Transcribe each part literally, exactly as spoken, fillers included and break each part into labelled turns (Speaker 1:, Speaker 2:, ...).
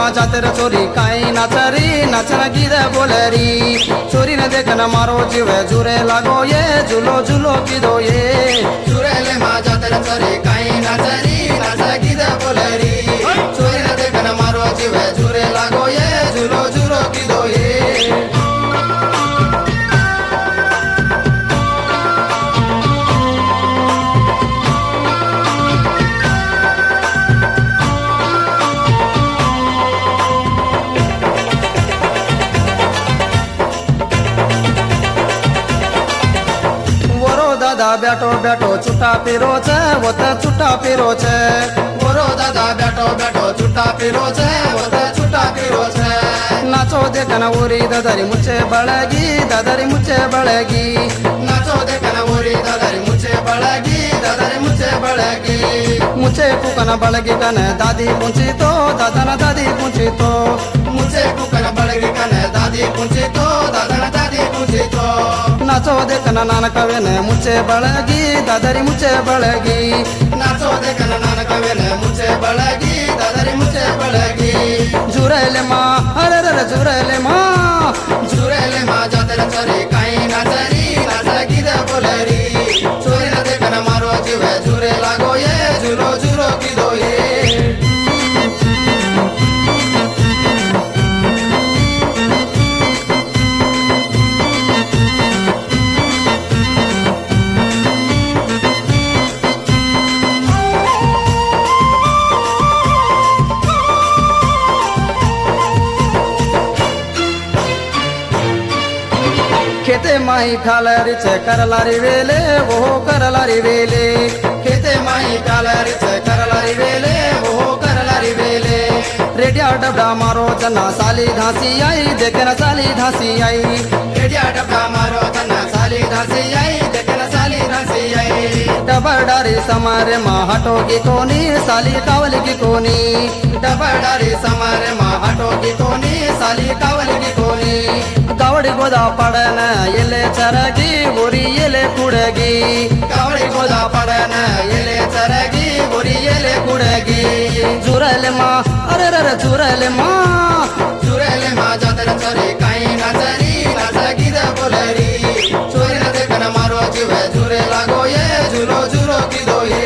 Speaker 1: माझा तेरा चोरी काई नाचरी नाचना गिद बोलरी चोरी ने देखना मारो जीव जुरे लागो ये झूलो झूलो किदो ये
Speaker 2: चुरेले माझा तेरा चोरी काई नाचरी नाचना गिद बोलरी चोरी ने देखना मारो जीव जुरे लागो ये झूलो झूलो किदो ये
Speaker 1: दादा बैठो बैठो छुट्टा पिरो छे वो तो छुट्टा पिरो छे
Speaker 2: बोरो दादा बैठो बैठो छुट्टा पिरो छे वो तो छुट्टा पिरो छे
Speaker 1: नाचो देखना उरी दादारी मुझे बड़ेगी दादारी मुझे बड़ेगी
Speaker 2: नाचो देखना उरी दादारी मुझे बड़ेगी दादारी मुझे बड़ेगी
Speaker 1: मुझे कुकना बड़ेगी कने दादी पूछी तो दादा ना दादी पूछी तो
Speaker 2: मुझे कुकना बड़ेगी कने दादी पूछी तो दादा ना दादी पूछी तो
Speaker 1: नाचो देखना नाना कवे ने मुझे बड़ेगी दादारी मुझे बड़ेगी
Speaker 2: नाचो देखना नाना कवे ने मुझे बड़ेगी दादारी मुझे बड़ेगी
Speaker 1: जुरेले माँ अरे रे जुरेले माँ
Speaker 2: जुरेले माँ जाते चोरी काई नाचरी नाचा गिदे बोलरी चोरी न देखना मारो जीवे जुरे लागो ये झूलो झूलो किदो ये खेते
Speaker 1: माई खालरी छे करलारी वेले वो करलारी वेले
Speaker 2: खेते माई खालरी छे करलारी वेले वो करलारी वेले
Speaker 1: रेडिया डबडा मारो जना साली धासी आई देखना साली धासी आई
Speaker 2: रेडिया डबडा मारो जना साली धासी आई देखना साली धासी आई
Speaker 1: डबरडारी समारे माँ हटोगी कोनी साली कावल की कोनी
Speaker 2: डबरडारी समारे माँ हटोगी कोनी साली कावल की कोनी
Speaker 1: कावड़ी गोदा पड़न येले चरगी बोरी येले कुड़गी
Speaker 2: कावड़ी गोदा पड़न येले चरगी बोरी येले कुड़गी
Speaker 1: जुरले माँ अरे रे जुरले माँ
Speaker 2: जुरले माँ जाते चोरी काई नाचरी नाचा गिदे बोलरी चोरी न देखना मारो जीवे जुरे लागो ये झूलो झूलो किदो ये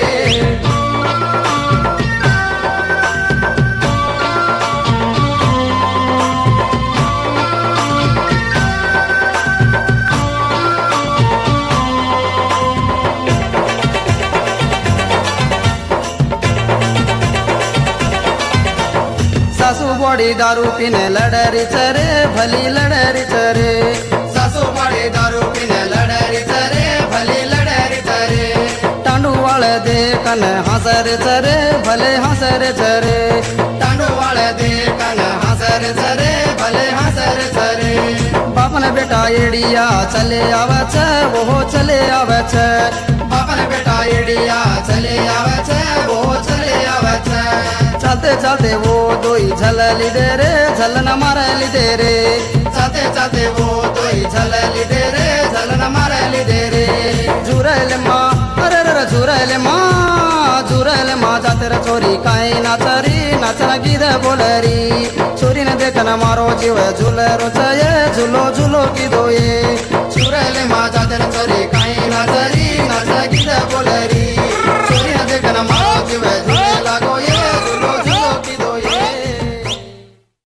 Speaker 1: सासू बड़ी दारू पीने लड़री चरे भली लड़री चरे
Speaker 2: सासू बड़ी दारू पीने लड़री चरे भली लड़री चरे
Speaker 1: टांडू वाले देखन हंसर चरे भले हंसर चरे
Speaker 2: टांडू वाले देखन हंसर चरे भले हंसर चरे
Speaker 1: बापन बेटा एड़िया चले आवे छे वो चले आवे छे
Speaker 2: बापन बेटा एड़िया चले आवे छे वो चले आवे छे
Speaker 1: चलते चलते वो दोई झल ली दे रे झल न मारे ली दे रे
Speaker 2: चलते चलते वो दोई झल ली दे रे झल न मारे ली दे रे
Speaker 1: जुरले माँ अरे रे जुरले माँ जुरले माँ जाते रे चोरी काई नाचरी नाचना गिदे बोलरी चोरी ने देखना मारो जीव झूले रोचये झूलो झूलो की दोये
Speaker 2: जुरले माँ जाते चोरी काई नाचरी नाचना गिदे